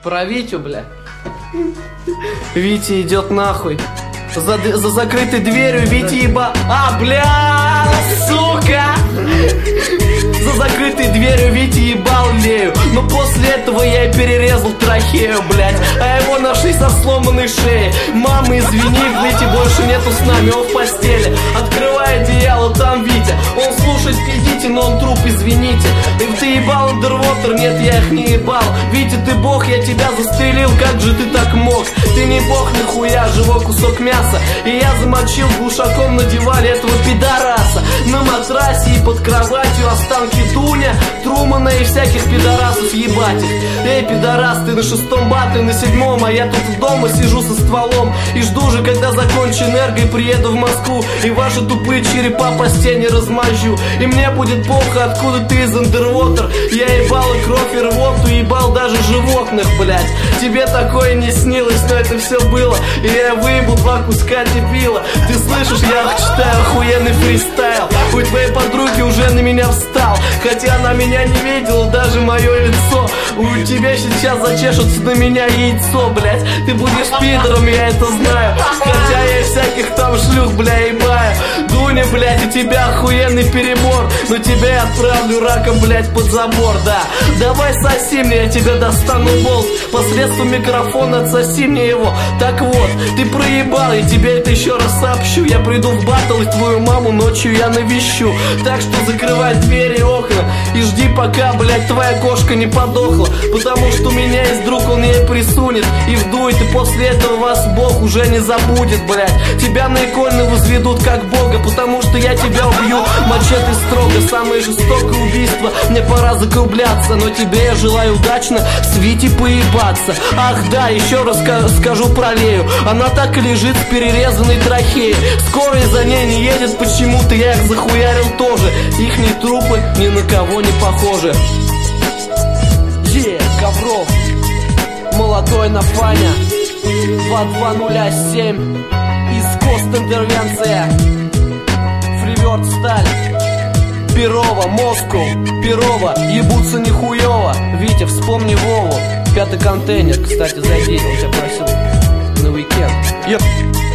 Про Витю, бля. Витя идет нахуй. За закрытой дверью Витя еба... бля, сука! За закрытой дверью Витя ебал лею. Но после этого я и перерезал трахею, блядь. А его нашли со сломанной шеей. Мама, извини, Вити больше нету с нами, он в постели. Открывай одеяло, там Витя. Он слушает, идите, но он труп, извините. Ты ебал Underwater, нет, я их не ебал. Витя, ты бог, я тебя застрелил, как же ты так мог? Ты не бог, нихуя, живой кусок мяса. И я замочил глушаком, надевали этого пидораса. На матрасе и под кроватью останки Дуня, Трумана и всяких пидорасов, ебать их. Эй, пидорас, ты на 6-м бат, ты на 7-м, а я тут дома сижу со стволом. И жду же, когда закончу энерго и приеду в Москву. И ваши тупые черепа по стене размажу. И мне будет плохо, откуда ты из Underwater. Я ебал и кровь, и рвоту, ебал даже животных, блядь. Тебе такое не снилось, но это все было. И я выебал 2 куска дебила. Ты слышишь, я читаю охуенный фристайл. У твоей подруги уже на меня встал, хотя она меня не видела, даже мое лицо. У тебя сейчас зачешется на меня яйцо, блядь. Ты будешь пидором, я это знаю. Хотя я всяких там шлюх, бля, ебаю. Дуня, блядь, у тебя охуенный перебор. Но тебя я отправлю раком, блядь, под забор, да. Давай соси мне, я тебе достану болт. Посредством микрофона отсоси мне его. Так вот, ты проебал, я тебе это еще раз сообщу. Я приду в баттл и твою маму ночью я навещу. Так что закрывай двери и окна и жди, пока, блядь, твоя кошка не подохла. Потому что у меня есть друг, он ей присунет и вдует. И после этого вас Бог уже не забудет, блядь. Тебя на иконы возведут как Бога, потому что я тебя убью мачете строго. Самое жестокое убийство, мне пора закругляться. Но тебе я желаю удачно с Витей поебаться. Ах да, еще раз скажу про Лею. Она так и лежит с перерезанной трахеей. Скорая за ней не едет почему-то, я их захуярил тоже. Ихние трупы ни на кого не похожи. Ковров, молодой на Фаня, 2207, Искост интервенция, Фриверт сталь, Перова, Москва, Перова, ебутся нихуево. Витя, вспомни Вову, 5-й контейнер, кстати, зайди, он тебя просил на уикенд.